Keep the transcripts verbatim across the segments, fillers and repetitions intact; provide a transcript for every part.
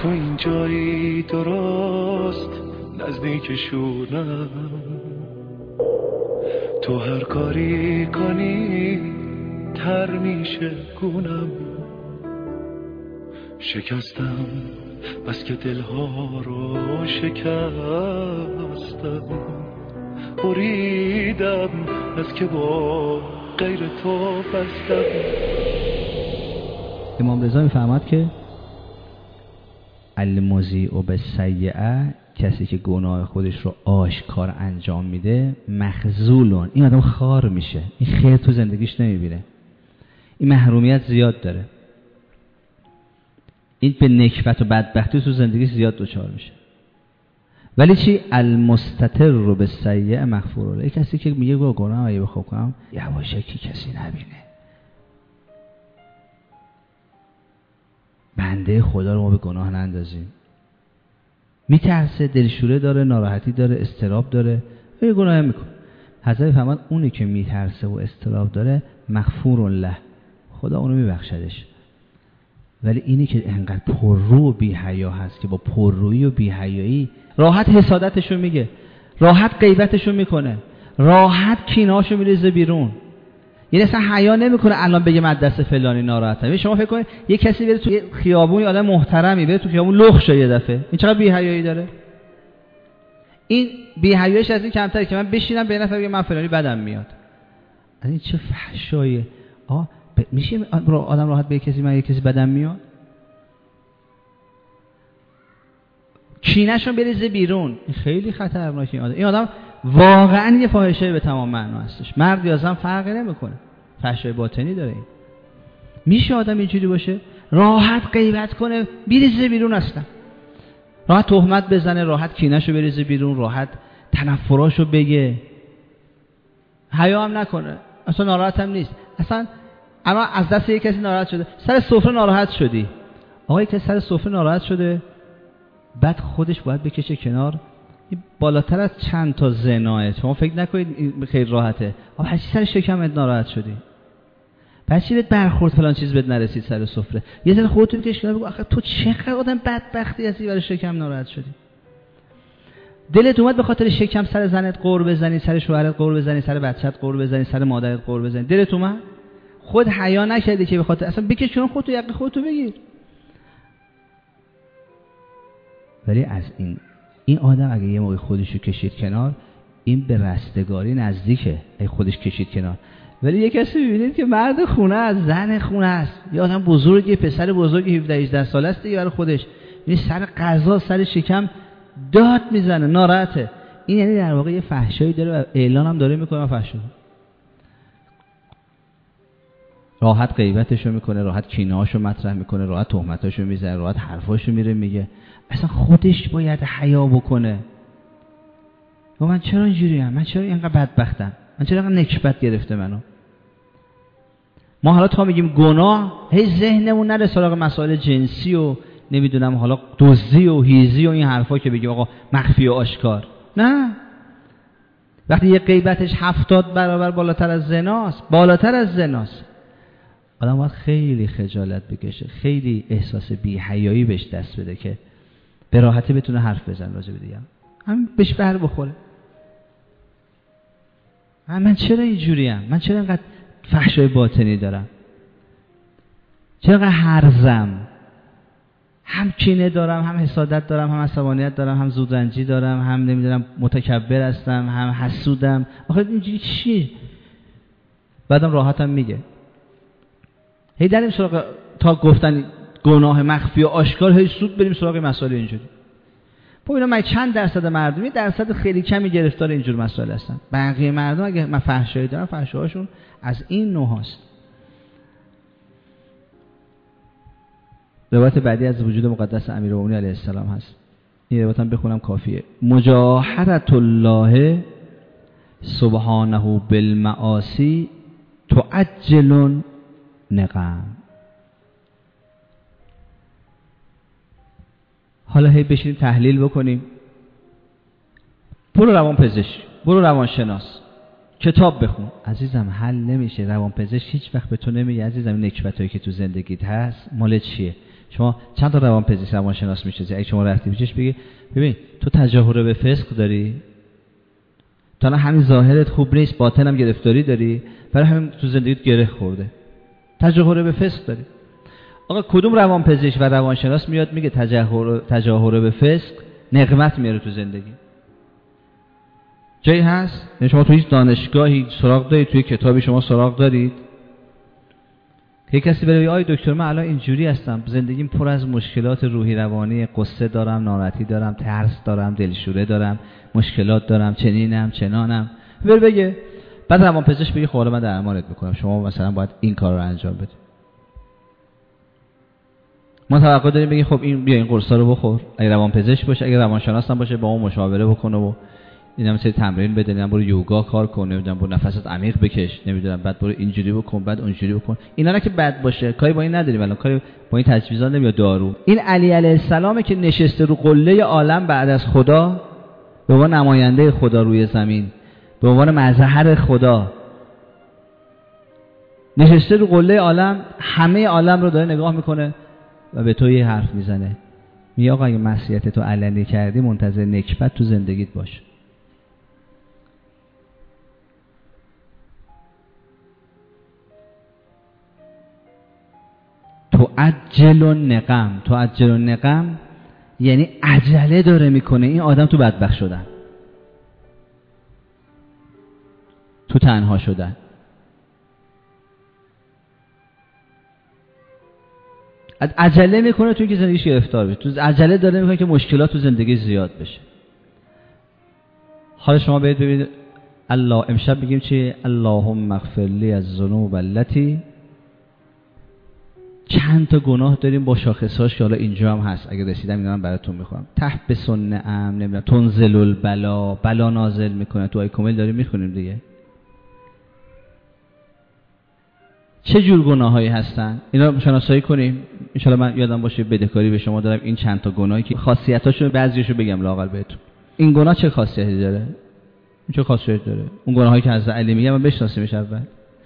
تو اینجایی درست نزدیکشونم، تو هر کاری کنی تر میشه گونم. شکستم بس که دلها رو شکستم، بریدم از که با غیر تو بستم. امام رضا میفرماد که المضیء بالسیئه، کسی که گناه خودش رو آشکار انجام میده، مخذولون، این آدم خار میشه، این خیر تو زندگیش نمیبینه، این محرومیت زیاد داره، این به نکبت و بدبختی تو زندگیش زیاد دچار میشه. ولی چی؟ المستتر رو به سیئه مغفور له، این کسی که میگه با گناه اگه بخوام کنم یواشکی کسی نبینه، بنده خدا رو ما به گناه نندازیم. میترسه، دلشوره داره، ناراحتی داره، استراب داره، یه گناه میکنه. حضرت فرمود اونی که میترسه و استراب داره مغفور له، خدا اونو میبخشدش. ولی اینی که انقدر پررو و بی‌حیا هست که با پررویی و بی‌حیایی راحت حسادتشو میگه، راحت غیبتشو میکنه، راحت کینهاشو میریزه بیرون، یعنی اصلا حیا نمیکنه الان بگه من دست فلانی ناراحتم. شما فکر کنید یه کسی بره تو خیابون، یه آدم محترمی بره تو خیابون لخ شه یه دفعه، این چقدر بی‌حیایی داره؟ این بی‌حیاییش از این کمتره که من بشینم به نفر بگم من فلانی بدم میاد. از این چه فحشاییه. آه ب... میشه آدم راحت به کسی من یه کسی بدم میاد؟ کینه‌شون بریزه بیرون، این خیلی خطرناکه. این آدم این آدم واقعا یه فاحشه به تمام معنا هستش. مرد یا زن فرقی نمیکنه، فحشای باطنی داره. این میشه آدم اینجوری باشه؟ راحت غیبت کنه بریزه بیرون، اصلا راحت تهمت بزنه، راحت کینه‌شو بریزه بیرون، راحت تنفراشو بگه، حیا هم نکنه، اصلا ناراحت هم نیست. اصلا اما از دست یک کسی ناراحت شده، سر سفره ناراحت شدی، آقای که سر سفره ناراحت شده بعد خودش باید بکشه کنار، این بالاتر از چند تا زناه. شما فکر نکنید این خیلی راحته. آقا هرچی سر شکمت ناراحت شدی، بچی بهت برخورد فلان چیز بهت نرسید سر سفره، یه ذره خودت بکش کنار بگو آخه تو چقدر آدم بدبختی هستی برای شکم ناراحت شدی. دلت اومد به خاطر شکم سر زنت قور بزنی، سر شوهرت قور بزنی، سر بچت قور بزنی، سر مادرت قور بزنی، دلت اومد؟ خود حیا نکردی که به خاطر اصلا بکش کنار خودتو، یقه خودتو بگیر. ولی از این این آدم اگه یه موقع خودشو کشید کنار، این به رستگاری نزدیکه اگه خودش کشید کنار. ولی یه کسی می‌بینید که مرد خونه است، زن خونه است، یه آدم بزرگی، پسر بزرگی هفده هجده ساله است دیگه برای خودش، این سر قضا سر شکم داد میزنه، ناراحته. این یعنی در واقع یه فحشایی داره و اعلان هم داره میکنه فحشا. راحت غیبتشو میکنه، راحت کینه‌هاشو مطرح میکنه، راحت تهمتاشو میزنه، راحت حرفاشو میره میگه. اصلا خودش باید حیا بکنه. و من چرا اینجوریم؟ من چرا اینقدر بدبختم؟ من چرا اینقدر نکبت گرفته منو؟ ما حالا تا میگیم گناه، هی ذهنمون نره سراغ مسائل جنسی و نمیدونم حالا دزدی و هیزی و این حرفا که بگیم آقا مخفی و آشکار. نه، وقتی یه غیبتش هفتاد برابر بالاتر از زناست، بالاتر از زناست، آدم باید خیلی خجالت بکشه، خیلی احساس بی‌حیایی بهش دست بده که به راحتی بتونه حرف بزنه راجع به دیگه، هم بهش بر بخوره. من چرا اینجوریم؟ من چرا اینقدر فحشای باطنی دارم؟ چرا اینقدر هرزم؟ هم کینه دارم، هم حسادت دارم، هم عصبانیت دارم، هم زودرنجی دارم، هم نمیدونم متکبر هستم، هم حسودم. آخه اینجوری چی؟ بعدم راحتم میگه. هی دریم سراغ تا گفتن گناه مخفی و آشکار، هی سود بریم سراغ مسائل اینجوری. ببینم من چند درصد مردمی، درصد خیلی کمی گرفتار اینجور مسائل هستن. بقیه مردم اگه من فحشایی دارم، فحشاهاشون از این نوع هست. روایت بعدی از وجود مقدس امیرالمومنین علیه السلام هست. این روایت هم بخونم کافیه. مجاهرة الله سبحانه بالمعاصی تعجل نقم. حالا هی بشینیم تحلیل بکنیم. برو روان پزشک، برو روان شناس، کتاب بخون. عزیزم حل نمیشه. روان پزشک هیچ وقت به تو نمیگه عزیزم نکبتایی که تو زندگیت هست مال چیه. شما چند تا روانپزشک روانشناس میشناسی؟ اگه شما رفتی پیشش بگی ببین تو تجاهر به فسق داری، تا الان همین ظاهرت خوب نیست، باطن هم گرفتاری داری، برای همین تو زندگیت گره خورده، تجاهر به فسق داری. آقا کدوم روانپزشک و روانشناس میاد میگه تجاهر تجاهر به فسق نقمت میاره تو زندگی؟ جایی هست؟ یعنی شما تو هیچ دانشگاهی سراغ دارید، توی کتابی شما سراغ دارید که کسی بره آی دکتر من الان اینجوری هستم، زندگیم پر از مشکلات روحی روانی، قصه دارم، ناراحتی دارم، ترس دارم، دلشوره دارم، مشکلات دارم، چنینم چنانم، بره بگه. بعد روانپزشک بگه خب من درمانت میکنم، شما مثلا باید این کار رو انجام بدید. ما توقع داریم بگیم خب این بیا این قرصا رو بخور، اگه روانپزشک باشه، اگه روانشناس هم باشه با اون مشاوره بکنه و اینا مثلا تمرین بده، نمیدونم برو یوگا کار کن، نمیدونم برو نفست عمیق بکش، نمیدونم بعد برو اینجوری بکن، بعد اونجوری بکن. اینا نه که بد باشه، کاری با این نداریم، الان کاری با این تجویزات نمیاد دارو. این علی علیه السلام که نشسته رو قله عالم بعد از خدا، به عنوان نماینده خدا روی زمین، به عنوان مظهر خدا نشسته رو قله عالم، همه عالم رو داره نگاه میکنه و به تو یه حرف میزنه، میگه آقا اگه معصیت تو علنی کردی منتظر نکبت تو زندگیت باش. تو عجل و نقم، تو عجل و نقم یعنی عجله داره میکنه این آدم تو بدبخت شدن، تو تنها شدن. عجله میکنه توی که زندگیش گرفتار بشه، تو عجله داره میکنه که مشکلات تو زندگی زیاد بشه. حالا شما برید ببینید الله امشب بگیم چی؟ اللهم اغفر لی الذنوب التي، چند تا گناه داریم با شاخصاش که حالا اینجا هم هست، اگه رسیدم اینا هم براتون میخوام. تحت سنعم، نمیدونم تنزل البلا، بلا نازل میکنه، تو آیه کامل داریم میخونیم دیگه. چه جور گناهایی هستن اینا شناسایی کنیم. ان شاء الله من یادم باشه بدهکاری به شما دارم این چند تا گناهی که خاصیتاشو بعضیاشو بگم لااقل بهتون. این گناه چه خاصیتی داره؟ این چه خاصیتی داره؟ اون گناهایی که حضرت علی میگه من بشناسیمش اول.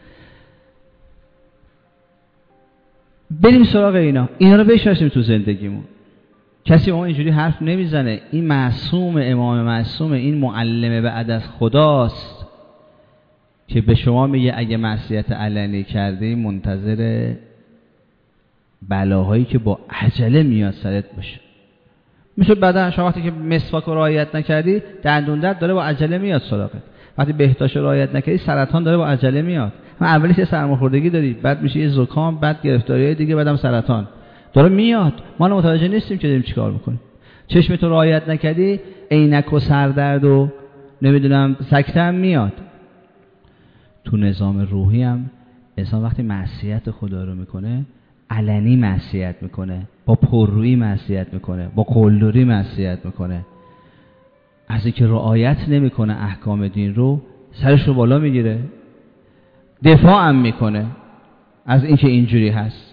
بریم سراغ اینا، اینا رو بشناسیم تو زندگیمون. کسی ما اینجوری حرف نمیزنه. این معصوم، امام معصوم، این معلم بعد از خداست که به شما میگه اگه معصیت علنی کردی منتظر بلاهایی که با عجله میاد سرت باشه. مثل بدن شما وقتی که مسواک رو رعایت نکردی دندون درد داره با عجله میاد سراغت، وقتی بهداشت رو رعایت نکردی سرطان داره با عجله میاد. من اولیش یه سرماخوردگی داری، بعد میشه یه زکام، بعد گرفتاریای دیگه، بعدم سرطان داره میاد. ما متوجه نیستیم که داریم چیکار میکنیم. چشمت رو رعایت نکردی عینک و سردرد و نمیدونم سکته هم میاد. تو نظام روحی هم انسان وقتی معصیت خدا رو میکنه علنی معصیت میکنه، با پررویی معصیت میکنه، با قلدری معصیت میکنه، از اینکه رعایت نمیکنه احکام دین رو سرش رو بالا میگیره، دفاع هم میکنه از اینکه اینجوری هست.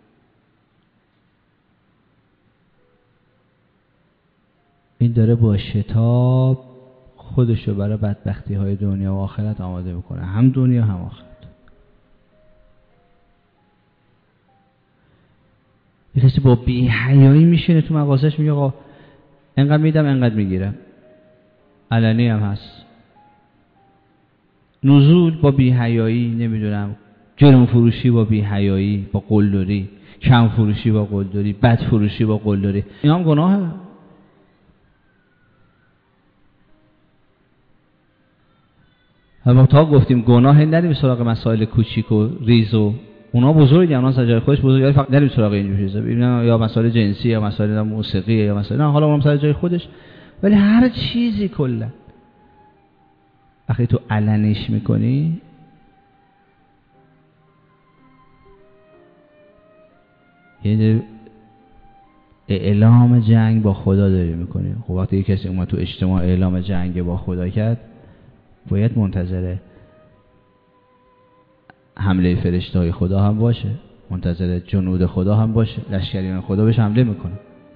این داره با شتاب خودشو برای بدبختی های دنیا و آخرت آماده میکنه، هم دنیا هم آخرت. یه کسی با بی حیایی میشینه تو مغازش میگه آقا انقدر میدم انقدر میگیرم، علنی هم هست. نزول با بی حیایی، نمیدونم جرم فروشی با بی حیایی، با قلدری، کم فروشی با قلدری، بد فروشی با قلدری، این هم گناهه. ما تا گفتیم گناه نریم سراغ مسائل کوچیک و ریز و اونا بزرگه، اونا سجای خودش بزرگه، فقط نریم سراغ این چیزا، ببینن یا مسائل جنسی یا مسائل موسیقی یا مسائل، نه حالا اونم سر جای خودش، ولی هر چیزی کلا وقتی تو علنیش میکنی یعنی اعلام جنگ با خدا داری میکنی. خب وقتی یک کسی اومد تو اجتماع اعلام جنگ با خدا کرد باید منتظر حمله فرشته‌های خدا هم باشه، منتظر جنود خدا هم باشه، لشکریان خدا بهش حمله میکنه،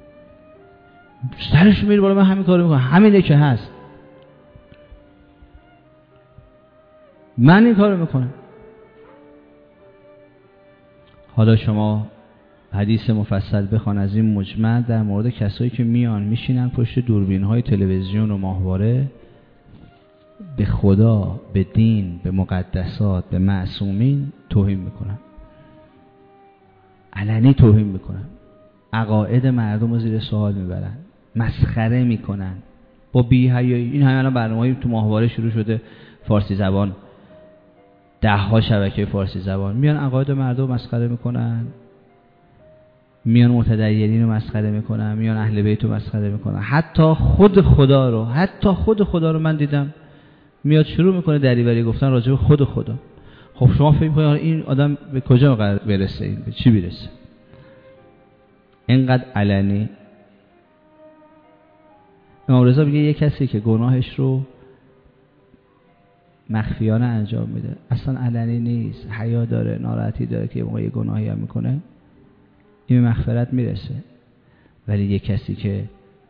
سرش میره بالا. من همین کارو میکنم، همینه که هست، من این کارو میکنم. حالا شما حدیث مفصل بخوان از این مجمع در مورد کسایی که میان میشینن پشت دوربین های تلویزیون و ماهواره به خدا، به دین، به مقدسات، به معصومین توهین میکنن، علنی توهین میکنن، عقاید مردم رو زیر سوال میبرن، مسخره میکنن با بی‌حیایی. این همه الان برنامه‌ای تو ماهواره شروع شده فارسی زبان، ده ها شبکه فارسی زبان میان عقاید مردم مسخره میکنن، میان متدینین رو مسخره میکنن، میان اهل بیت رو مسخره میکنن، حتی خود خدا رو حتی خود خدا رو من دیدم میاد شروع میکنه دریوری گفتن راجع به خود خدا. خب شما فکر می‌کنید این آدم به کجا قرار برسه، این به چی برسه؟ اینقدر علنی. امام رضا میگه یک کسی که گناهش رو مخفیانه انجام میده، اصلا علنی نیست، حیا داره، ناراحتی داره که موقع یه گناهی هم میکنه، این مغفرت میرسه. ولی یک کسی که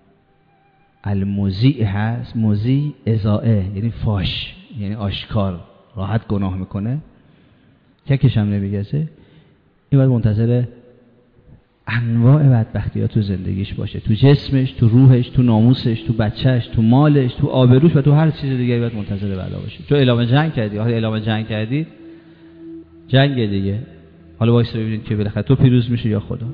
المذیع هست، مذیع ازائه یعنی فاش، یعنی آشکار راحت گناه میکنه، یکیش هم نمیگذه، این باید منتظر انواع بدبختی ها تو زندگیش باشه، تو جسمش، تو روحش، تو ناموسش، تو بچهش، تو مالش، تو آبروش و تو هر چیز دیگری باید منتظر بلا باشه. تو اعلام جنگ کردی، حالا اعلام جنگ کردی، جنگ دیگه، حالا وایس ببینید که بالاخره تو پیروز میشه یا خدا.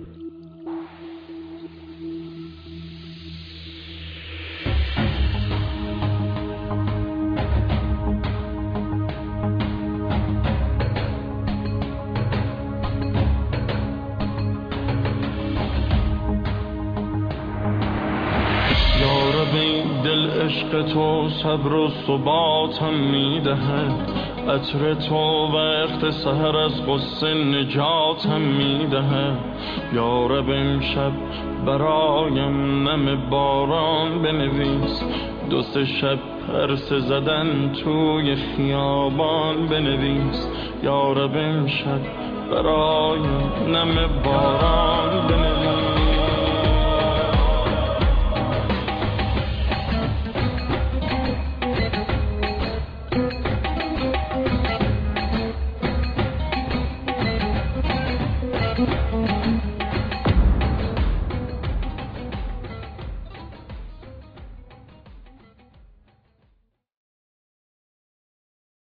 عشق تو صبر و ثباتم میدهه، عطر تو وقت سحر از غصه نجاتم میدهه. یا رب امشب برایم نم باران بنویس، دو سه شب پرسه زدن توی خیابان بنویس. یا رب امشب برایم نم باران بنویس.